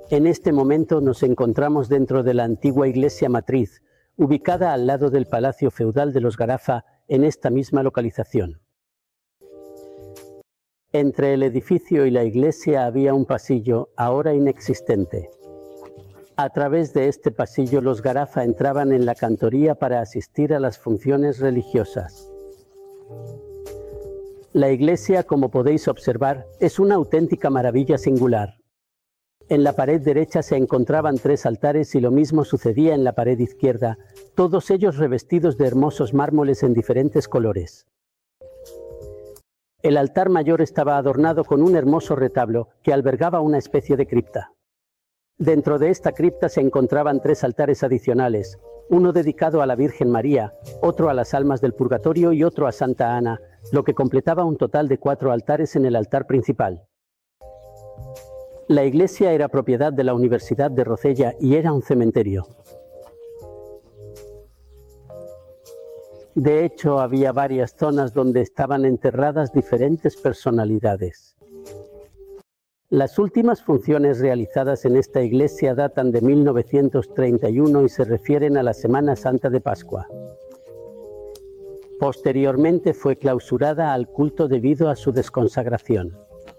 En este momento nos encontramos dentro de la antigua iglesia matriz, ubicada al lado del Palacio Feudal de los Garafa, en esta misma localización. Entre el edificio y la iglesia había un pasillo, ahora inexistente. A través de este pasillo los Garafa entraban en la cantoría para asistir a las funciones religiosas. La iglesia, como podéis observar, es una auténtica maravilla singular. En la pared derecha se encontraban 3 altares y lo mismo sucedía en la pared izquierda, todos ellos revestidos de hermosos mármoles en diferentes colores. El altar mayor estaba adornado con un hermoso retablo que albergaba una especie de cripta. Dentro de esta cripta se encontraban 3 altares adicionales, uno dedicado a la Virgen María, otro a las almas del purgatorio y otro a Santa Ana, lo que completaba un total de 4 altares en el altar principal. La iglesia era propiedad de la Universidad de Rosella y era un cementerio. De hecho, había varias zonas donde estaban enterradas diferentes personalidades. Las últimas funciones realizadas en esta iglesia datan de 1931 y se refieren a la Semana Santa de Pascua. Posteriormente fue clausurada al culto debido a su desconsagración.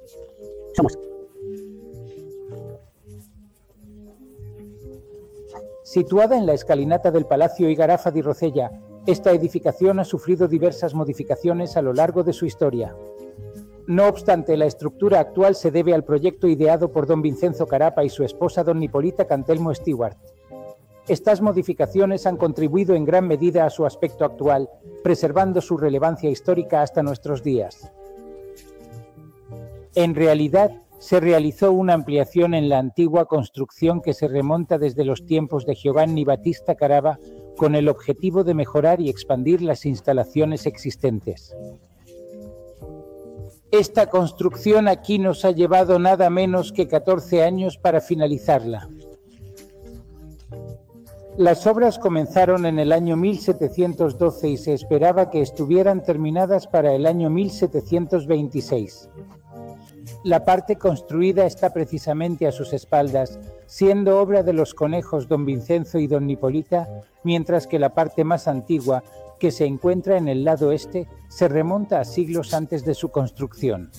Situada en la escalinata del Palacio I Garafa di Rosella, esta edificación ha sufrido diversas modificaciones a lo largo de su historia. No obstante, la estructura actual se debe al proyecto ideado por don Vincenzo Carapa y su esposa don Nipolita Cantelmo Stewart. Estas modificaciones han contribuido en gran medida a su aspecto actual, preservando su relevancia histórica hasta nuestros días. En realidad, se realizó una ampliación en la antigua construcción que se remonta desde los tiempos de Giovanni Battista Carava, con el objetivo de mejorar y expandir las instalaciones existentes. Esta construcción aquí nos ha llevado nada menos que 14 años para finalizarla. Las obras comenzaron en el año 1712 y se esperaba que estuvieran terminadas para el año 1726. La parte construida está precisamente a sus espaldas, siendo obra de los conejos don Vincenzo y don Nipolita, mientras que la parte más antigua, que se encuentra en el lado este, se remonta a siglos antes de su construcción.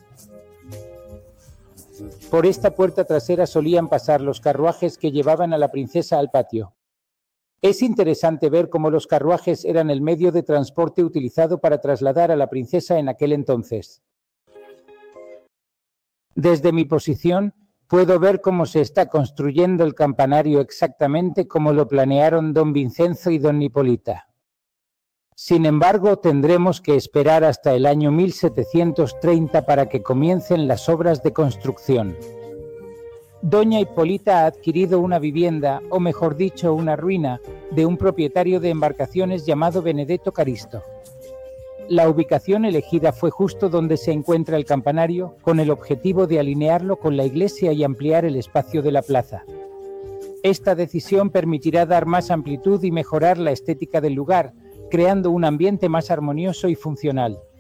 Por esta puerta trasera solían pasar los carruajes que llevaban a la princesa al patio. Es interesante ver cómo los carruajes eran el medio de transporte utilizado para trasladar a la princesa en aquel entonces. Desde mi posición, puedo ver cómo se está construyendo el campanario exactamente como lo planearon don Vincenzo y don Nipolita. Sin embargo, tendremos que esperar hasta el año 1730 para que comiencen las obras de construcción. Doña Hipólita ha adquirido una vivienda, o mejor dicho, una ruina, de un propietario de embarcaciones llamado Benedetto Caristo. La ubicación elegida fue justo donde se encuentra el campanario, con el objetivo de alinearlo con la iglesia y ampliar el espacio de la plaza. Esta decisión permitirá dar más amplitud y mejorar la estética del lugar, creando un ambiente más armonioso y funcional.